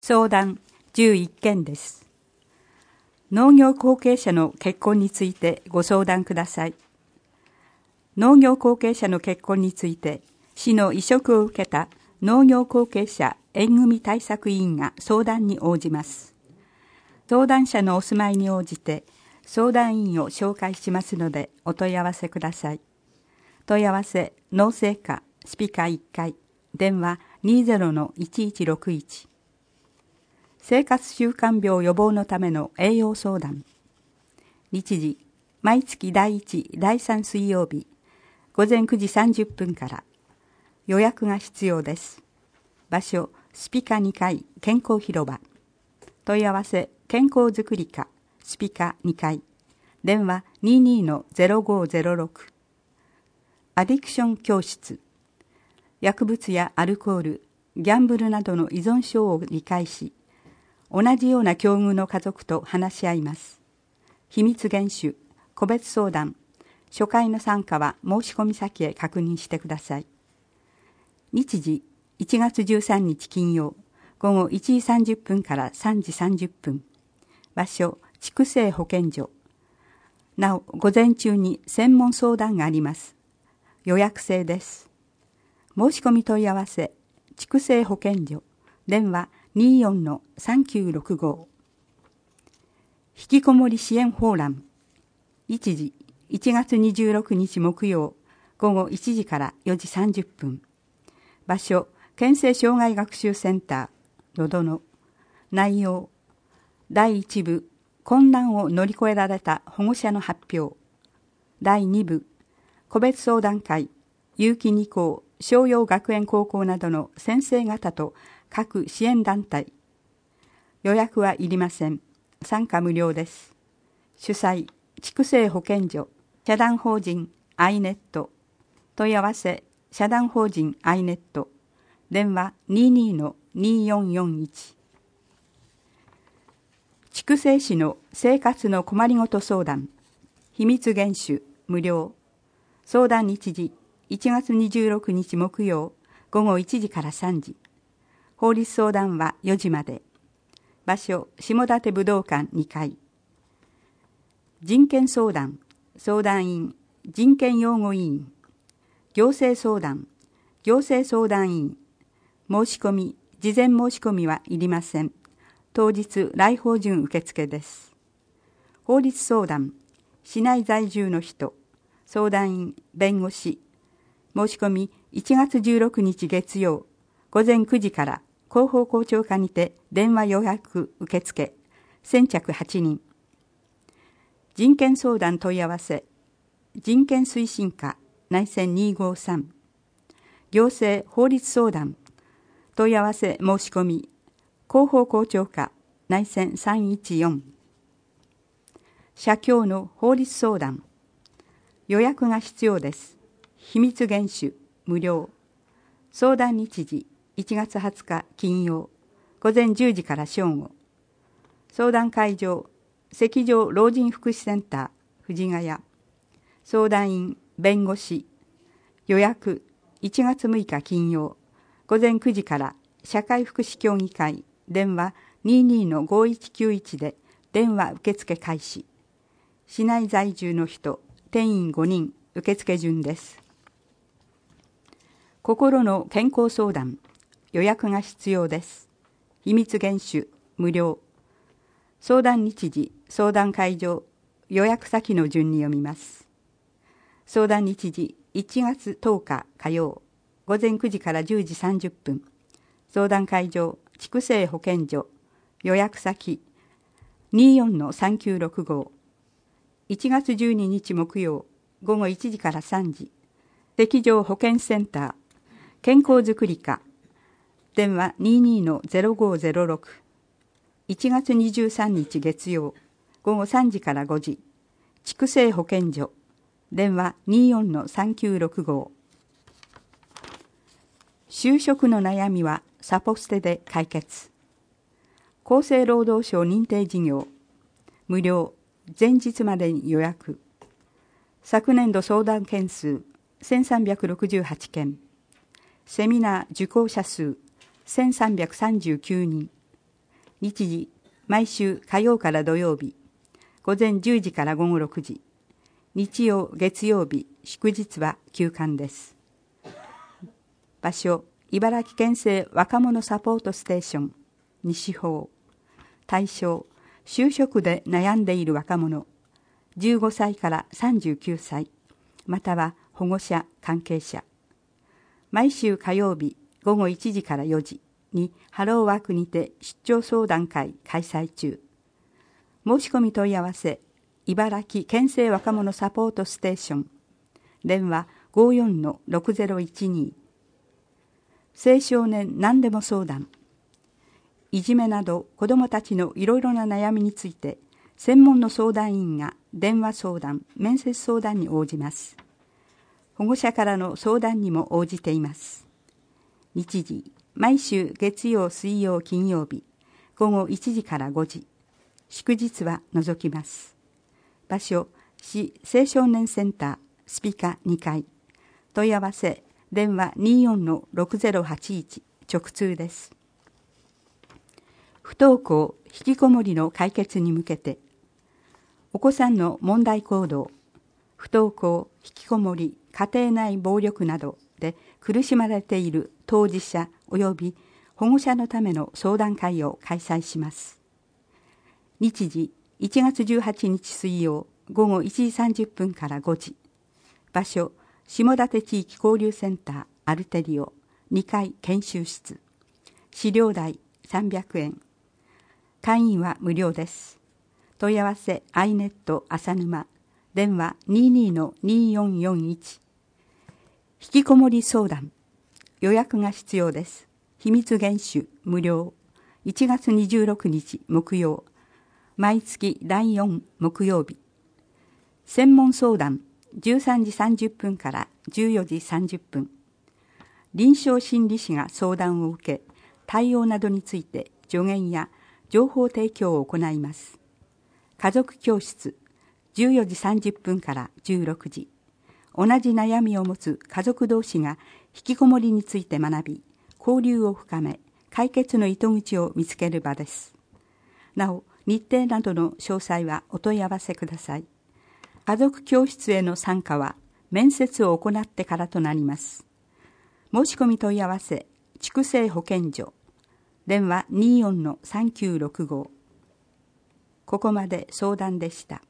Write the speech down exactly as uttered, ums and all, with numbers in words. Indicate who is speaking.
Speaker 1: 相談じゅういっけんです。農業後継者の結婚についてご相談ください。農業後継者の結婚について、市の委嘱を受けた農業後継者縁組対策委員が相談に応じます。相談者のお住まいに応じて、相談員を紹介しますのでお問い合わせください。問い合わせ、農政課、スピカいっかい、電話 にじゅうのいちいちろくいち。生活習慣病予防のための栄養相談。日時、毎月だいいち、だいさん水曜日、午前くじさんじゅっぷんから。予約が必要です。場所、スピカにかい、健康広場。問い合わせ、健康づくり課、スピカにかい。電話 にじゅうにのゼロごゼロろく。アディクション教室。薬物やアルコール、ギャンブルなどの依存症を理解し、同じような境遇の家族と話し合います。秘密厳守、個別相談、初回の参加は申し込み先へ確認してください。日時、いちがつじゅうさんにち金曜、午後いちじさんじゅっぷんからさんじさんじゅっぷん。場所、畜生保健所。なお、午前中に専門相談があります。予約制です。申し込み問い合わせ、畜生保健所、電話 にじゅうよんのさんきゅうろくご。引きこもり支援フォーラム。日時、いちがつにじゅうろくにち木曜、午後いちじからよじさんじゅっぷん。場所、県政障害学習センター、のどの。内容、だいいち部、困難を乗り越えられた保護者の発表。だいに部、個別相談会、有機二校、商陽学園高校などの先生方と各支援団体。予約はいりません。参加無料です。主催、畜生保健所、社団法人アイネット。問い合わせ、社団法人アイネット。電話 にじゅうにのにじゅうよんよんいち。畜生師の生活の困りごと相談。秘密厳守、無料。相談日時、いちがつにじゅうろくにち木曜、午後いちじからさんじ。法律相談はよじまで。場所、下館武道館にかい。人権相談、相談員、人権擁護委員。行政相談、行政相談員。申し込み、事前申し込みはいりません。当日来訪順受付です。法律相談、市内在住の人。相談員、弁護士。申し込みいちがつじゅうろくにち月曜、午前くじから広報校長課にて電話予約受付、先着はちにん。人権相談問い合わせ、人権推進課内線にひゃくごじゅうさん。行政法律相談、問い合わせ申し込み、広報校長課内線さんいちよん。社協の法律相談、予約が必要です。秘密厳守、無料。相談日時、いちがつはつか金曜、午前じゅうじから正午。相談会場、赤条老人福祉センター、藤ヶ谷。相談員、弁護士。予約、いちがつむいか金曜、午前くじから社会福祉協議会、電話 にじゅうにのごいちきゅういち で電話受付開始。市内在住の人、定員ごにん、受付順です。心の健康相談、予約が必要です。秘密厳守、無料。相談日時、相談会場、予約先の順に読みます。相談日時、いちがつとおか火曜、午前くじからじゅうじさんじゅっぷん。相談会場、畜生保健所、予約先、にじゅうよんのさんきゅうろくご。いちがつじゅうににち木曜、午後いちじからさんじ。赤条保健センター、健康づくり課、電話 にじゅうにのゼロごゼロろく。いちがつにじゅうさんにち月曜、午後さんじからごじ。畜生保健所、電話 にじゅうよんのさんきゅうろくご。就職の悩みはサポステで解決。厚生労働省認定事業、無料、前日までに予約。昨年度相談件数せんさんびゃくろくじゅうはちけん。セミナー受講者数せんさんびゃくさんじゅうきゅうにん。 日時、毎週火曜から土曜日、午前じゅうじから午後ろくじ、日曜、月曜日、祝日は休館です。場所、茨城県政若者サポートステーション、西方。対象、就職で悩んでいる若者、じゅうごさいからさんじゅうきゅうさい、または保護者、関係者。毎週火曜日午後いちじからよじにハローワークにて出張相談会開催中。申し込み問い合わせ、茨城県政若者サポートステーション、電話 ごーよんのろくぜろいちに。青少年何でも相談。いじめなど子どもたちのいろいろな悩みについて、専門の相談員が電話相談、面接相談に応じます。保護者からの相談にも応じています。日時、毎週月曜、水曜、金曜日、午後いちじからごじ、祝日は除きます。場所、市青少年センター、スピカにかい。問い合わせ、電話 にーよんのろくぜろはちいち、直通です。不登校、引きこもりの解決に向けて、お子さんの問題行動、不登校、引きこもり、家庭内暴力などで苦しまれている当事者及び保護者のための相談会を開催します。日時、いちがつじゅうはちにち水曜、午後いちじさんじゅっぷんからごじ。場所、下館地域交流センターアルテリオにかい研修室。資料代さんびゃくえん。会員は無料です。問い合わせ、アイネット浅沼、電話 にーにーのにーよんよんいち。引きこもり相談。予約が必要です。秘密厳守無料。いちがつにじゅうろくにち木曜。毎月だいよん木曜日。専門相談。じゅうさんじさんじゅっぷんからじゅうよじさんじゅっぷん。臨床心理士が相談を受け、対応などについて助言や情報提供を行います。家族教室。じゅうよじさんじゅっぷんからじゅうろくじ。同じ悩みを持つ家族同士が引きこもりについて学び、交流を深め、解決の糸口を見つける場です。なお、日程などの詳細はお問い合わせください。家族教室への参加は面接を行ってからとなります。申し込み問い合わせ、筑西保健所、電話 にーよんのさんきゅうろくご。ここまで相談でした。